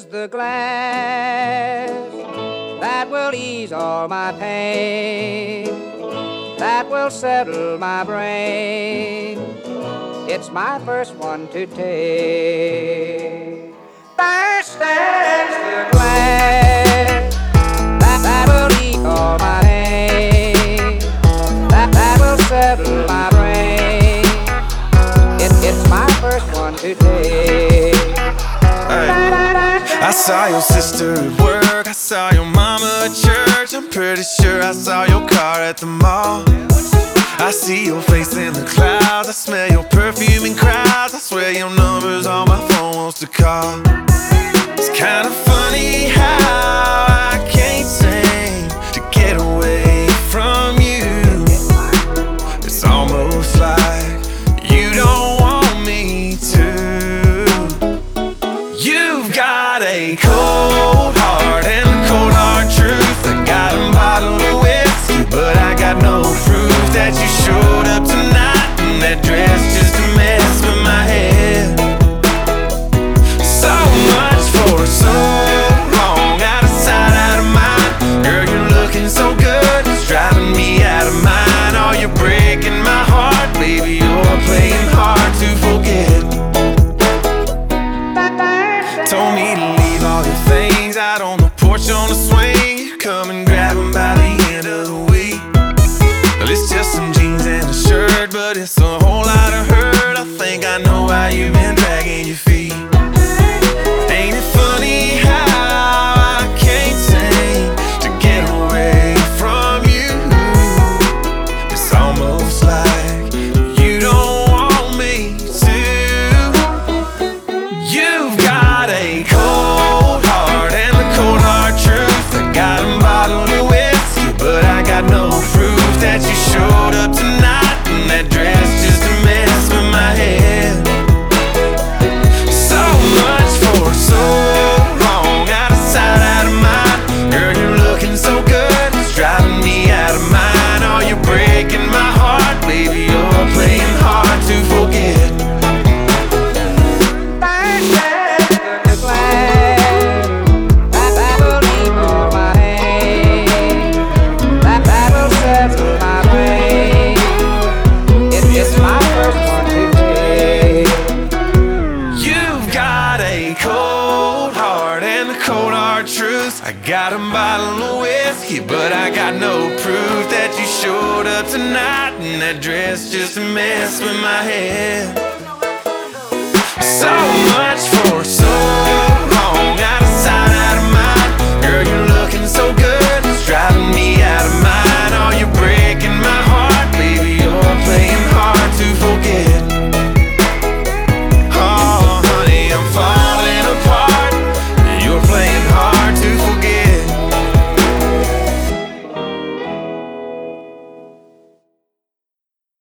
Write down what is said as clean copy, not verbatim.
is the glass that will ease all my pain, that will settle my brain. It's my first one to take. First is the glass that will ease all my pain, that will settle my brain. It's my first one to take. I saw your sister at work, I saw your mama at church. I'm pretty sure I saw your car at the mall. I see your face in the clouds, I smell your perfume in crowds. I swear your number's on my phone wants to call. It's kinda funny how I can't seem to get away from you. It's almost like you don't want me to. You've got a cold heart and a cold hard truth. I got a bottle of whiskey, but I got no proof that you showed up tonight in that dress just to mess with my head. So much for so long, out of sight, out of mind. Girl, you're looking so good, it's driving me out of mind. Oh, you're breaking my heart, baby, you're playing hard to forget. Told me to leave all your things out on the porch on the swing. Come and grab them by the end of the week. Well, it's just some jeans and a shirt, but it's a whole lot of hurt. I think I know why you've been dragging your feet. Ain't it funny how I can't seem to get away from you? It's almost like you don't want me to. You've got a cold heart and a cold hard truth. I got a bottle of whiskey, but I got no proof that you showed up tonight in that dress just to mess with my head. So much for so long, out of sight, out of mind. Girl, you're looking so good, it's driving me out of mind. Oh, you're breaking my heart, baby, you're playing hard to forget. I got a bottle of whiskey, but I got no proof that you showed up tonight in that dress just to mess with my head. So much for